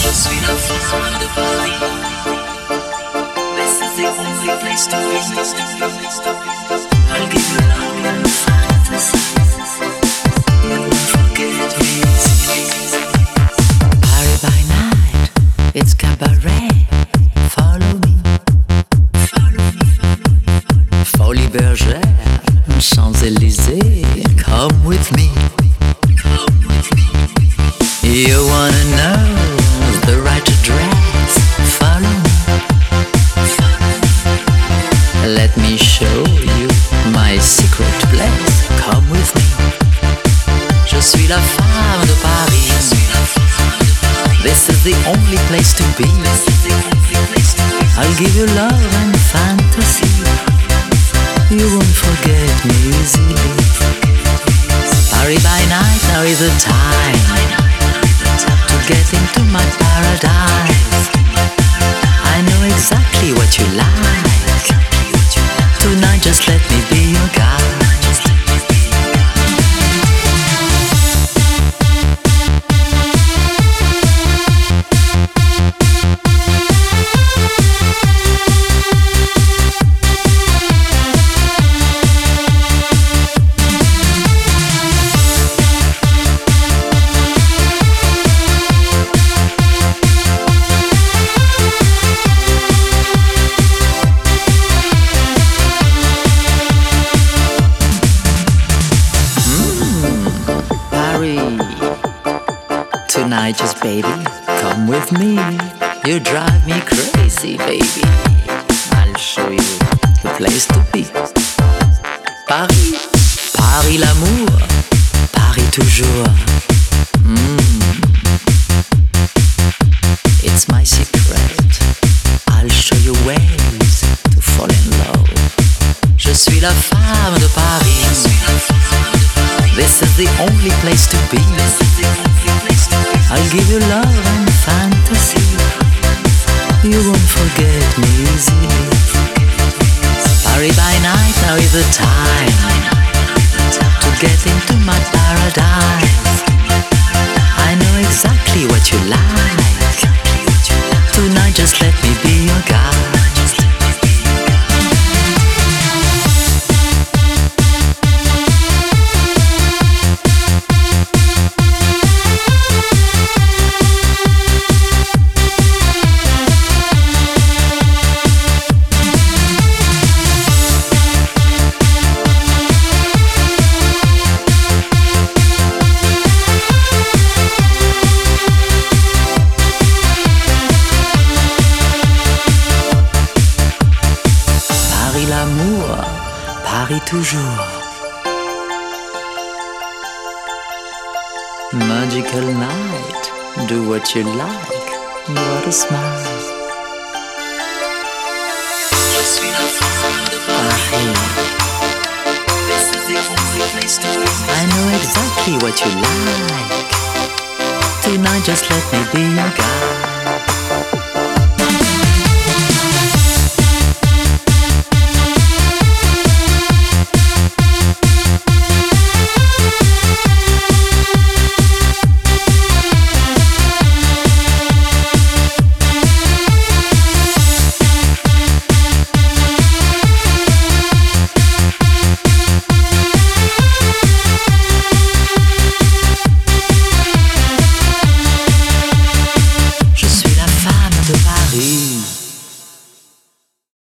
suis la femme de Paris. This is the only place to be. I'll give you love and fantasy. You won't forget me easily. Paris by night, it's cabaret. Follow me. Folie Bergère, Champs-Élysées, come with me. You wanna know the right address? Follow me. Let me show you my secret place. Come with me. Je suis la femme de Paris. This is the only place to be. I'll give you love and fantasy. You won't forget me easily. Paris by night, now is the time to get into my paradise. I know exactly what you like. Tonight just let me be your guide. Tonight just baby, come with me. You drive me crazy baby. I'll show you the place to be. Paris, Paris l'amour, Paris toujours. It's my secret. I'll show you ways to fall in love. Je suis la femme de Paris. This is the only place to be. I'll give you love and fantasy. You won't forget me easily. Paris by night, now is the time to get into my paradise. I know exactly what you like. Tonight just let me be your guide. Paris toujours. Magical night, do what you like. What a smile. Je suis la femme de Paris. This is the only place to be. I know exactly what you like. Tonight just let me be your guide.